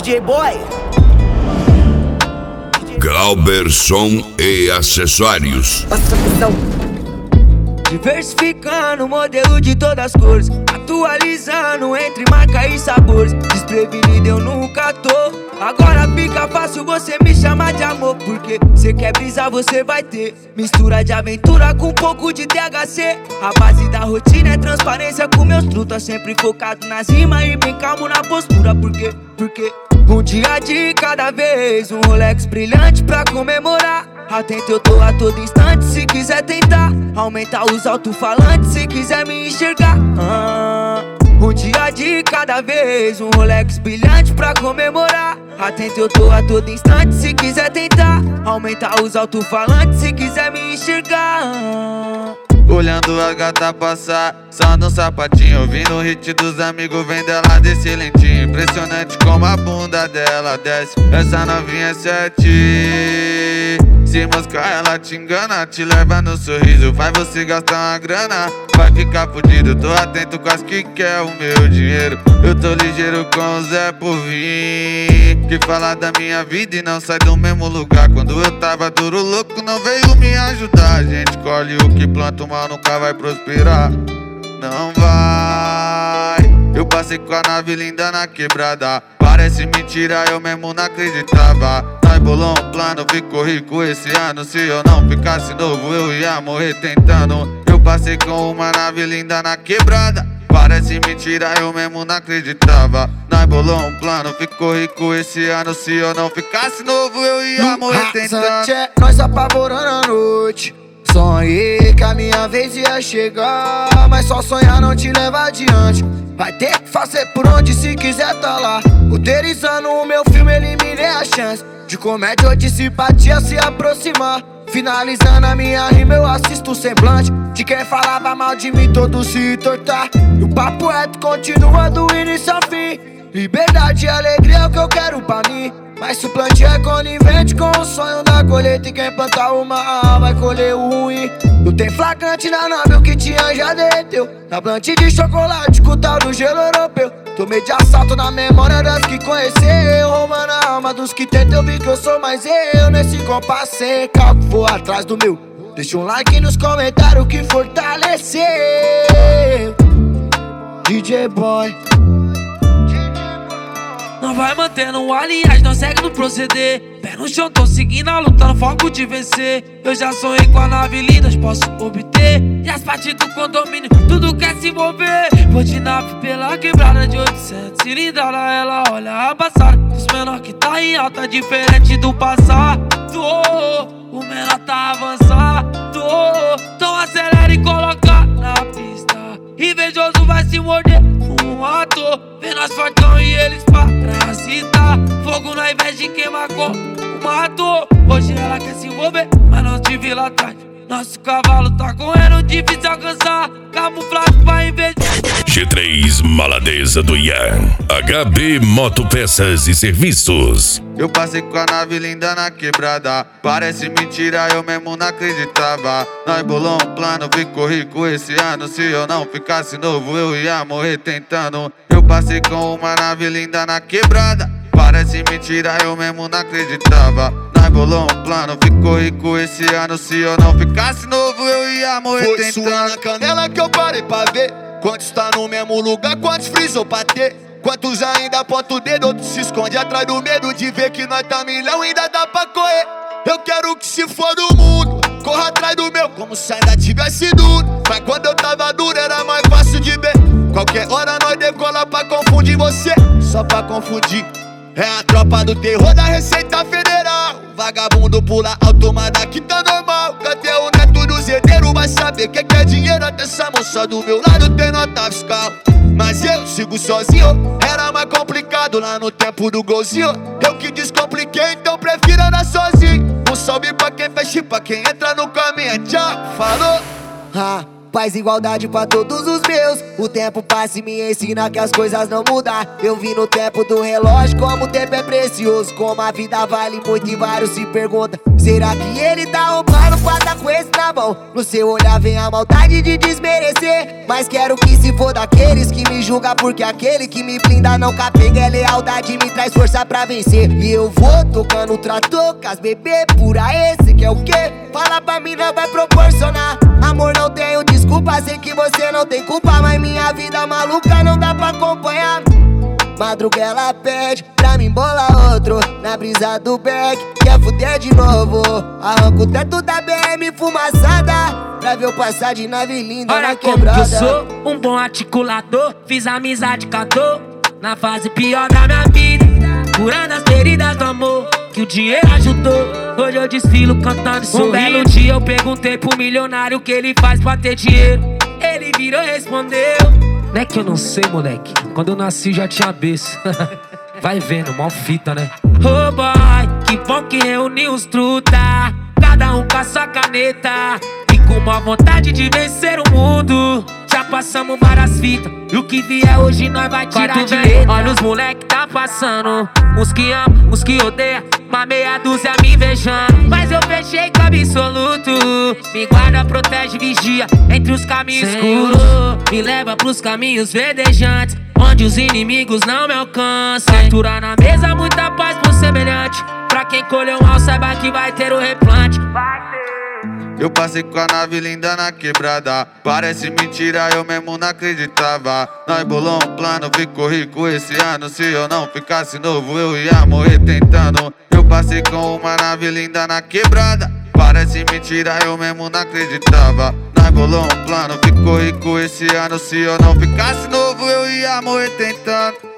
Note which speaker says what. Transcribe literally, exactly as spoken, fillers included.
Speaker 1: J Boy,
Speaker 2: Glauber Som e Acessórios.
Speaker 1: passa visão.
Speaker 3: Diversificando o modelo de todas as cores, atualizando entre marca e sabores. Desprevenido eu nunca tô. Agora fica fácil você me chamar de amor, porque cê quer brisar, você vai ter mistura de aventura com um pouco de T H C. A base da rotina é transparência com meus trutas, sempre focado nas rimas e bem calmo na postura. Porque, porque um dia de cada vez, um Rolex brilhante pra comemorar. Atento eu tô a todo instante, se quiser tentar aumentar os alto-falantes, se quiser me enxergar. ah, Um dia de cada vez, um Rolex brilhante pra comemorar. Atento eu tô a todo instante, se quiser tentar aumentar os alto-falantes, se quiser me enxergar.
Speaker 4: Olhando a gata passar, só no sapatinho, ouvindo o hit dos amigos, vem dela desse lentinho. Impressionante como a bunda dela desce, essa novinha é sete. Se moscar ela te engana, te leva no sorriso, faz você gastar uma grana, vai ficar fudido. Tô atento com as que quer o meu dinheiro, eu tô ligeiro com o Zé por vir, que fala da minha vida e não sai do mesmo lugar. Quando eu tava duro, louco, não veio me ajudar. A gente colhe o que planta, o mal nunca vai prosperar, não vai. Eu passei com a nave linda na quebrada, parece mentira, eu mesmo não acreditava. Nós bolou um plano, ficou rico esse ano. Se eu não ficasse novo, eu ia morrer tentando. Eu passei com uma nave linda na quebrada, parece mentira, eu mesmo não acreditava. Nós bolou um plano, ficou rico esse ano. Se eu não ficasse novo, eu ia morrer tentando.
Speaker 5: É nós apavorando a noite, sonhei que a minha vez ia chegar, mas só sonhar não te leva adiante. Vai ter que fazer por onde se quiser tá lá. Roteirizando o meu filme, eliminei a chance de comédia ou de simpatia se aproximar. Finalizando a minha rima, eu assisto o semblante de quem falava mal de mim, todo se tortar. E o papo reto continua do início ao fim. Liberdade e alegria é o que eu quero pra mim, mas se o plantio é conivente com o sonho da colheita, e quem plantar o mal vai colher o ruim. Não tem flagrante na nave, o que tinha já derreteu na plantio de chocolate com o tal do gelo europeu. Tomei de assalto na memória das que conheceu, roubando a alma dos que tentam. Eu vi que eu sou mais eu nesse compasso sem cálculo, vou atrás do meu. Deixa um like nos comentários que fortaleceu. D J Boy.
Speaker 3: Não vai mantendo aliás, não segue no proceder. Pé no chão, tô seguindo a luta no foco de vencer. Eu já sonhei com a nave linda, posso obter. E as partes do condomínio, tudo quer se mover. Vou de nave pela quebrada de oitocentos cilindrada, ela olha a passada dos menor que tá em alta, diferente do passado. O menor tá avançado, então acelera e coloca na pista. Invejoso vai se morder um ator, vê nós fortão e eles parasitar. Fogo na invés de queimar como matou. Hoje ela quer se envolver, mas não te vi lá atrás. Nosso cavalo tá correndo, difícil alcançar. Camuflado pra inveja.
Speaker 2: G três Maladeza do Ian, H B Motopeças e Serviços.
Speaker 4: Eu passei com a nave linda na quebrada, parece mentira, eu mesmo não acreditava. Nós bolou um plano, ficou rico esse ano. Se eu não ficasse novo, eu ia morrer tentando. Eu passei com uma nave linda na quebrada, parece mentira, eu mesmo não acreditava. Nós bolou um plano, ficou rico esse ano. Se eu não ficasse novo, eu ia morrer
Speaker 5: Foi
Speaker 4: tentando.
Speaker 5: suando na canela que eu parei pra ver quantos tá no mesmo lugar, quantos frisou pra ter. Quantos ainda aponta o dedo, outros se esconde atrás do medo de ver que nós tá milhão, ainda dá pra correr. Eu quero que se for do mundo, corra atrás do meu, como se ainda tivesse duro. Mas quando eu tava duro era mais fácil de ver. Qualquer hora nós decola pra confundir você, só pra confundir. É a tropa do terror da Receita Federal. Vagabundo pula alto, mas daqui tá normal. Cadê o neto do zedeiro? Vai saber que que é dinheiro. Até essa moça do meu lado tem nota fiscal, mas eu sigo sozinho. Era mais complicado lá no tempo do golzinho. Eu que descompliquei, então prefiro andar sozinho. Um salve pra quem fecha e pra quem entra no caminho. Tchau, falou.
Speaker 1: Ah, paz e igualdade pra todos os meus. O tempo passa e me ensina que as coisas não mudam. Eu vi no tempo do relógio como o tempo é precioso, como a vida vale muito e vários se perguntam: será que ele tá um plano pra tá com esse na mão. No seu olhar vem a maldade de desmerecer, mas quero que se for daqueles que me julga, porque aquele que me blinda não capega é lealdade, me traz força pra vencer. E eu vou tocando o trator com as bebê pura, esse que é o quê? Fala pra mim, não vai proporcionar. Amor, não tenho desculpa, sei que você não tem culpa, mas minha vida maluca não dá pra acompanhar. Madruga ela pede pra mim bolar outro na brisa do beck, quer fuder de novo. Arranco o teto da B M fumaçada pra ver eu passar de nave linda
Speaker 3: olha
Speaker 1: na
Speaker 3: como
Speaker 1: quebrada.
Speaker 3: que eu sou um bom articulador, fiz amizade com a dor na fase pior da minha vida, curando as feridas do amor que o dinheiro ajudou. Hoje eu desfilo cantando e sorrindo. Um belo dia eu perguntei pro milionário o que ele faz pra ter dinheiro. Ele virou e respondeu: não é que eu não sei, moleque, quando eu nasci já tinha berço. Vai vendo, mó fita, né? Oh boy, que bom que reuniu os truta, cada um com a sua caneta e com uma vontade de vencer o mundo. Já passamos várias fitas e o que vier hoje nós vai tirar de letra. Olha os moleque tá passando, uns que amam, uns que odeiam, uma meia dúzia me invejando. Mas eu fechei com absoluto, me guarda, protege, vigia entre os caminhos escuros, me leva pros caminhos verdejantes, onde os inimigos não me alcançam. Fartura na mesa, muita paz pro semelhante, pra quem colheu mal saiba que vai ter o replante.
Speaker 4: Eu passei com a nave linda na quebrada, parece mentira, eu mesmo não acreditava. Nós bolou um plano, ficou rico esse ano. Se eu não ficasse novo, eu ia morrer tentando. Eu passei com uma nave linda na quebrada, parece mentira, eu mesmo não acreditava. Nós bolou um plano, ficou rico esse ano. Se eu não ficasse novo, eu ia morrer tentando.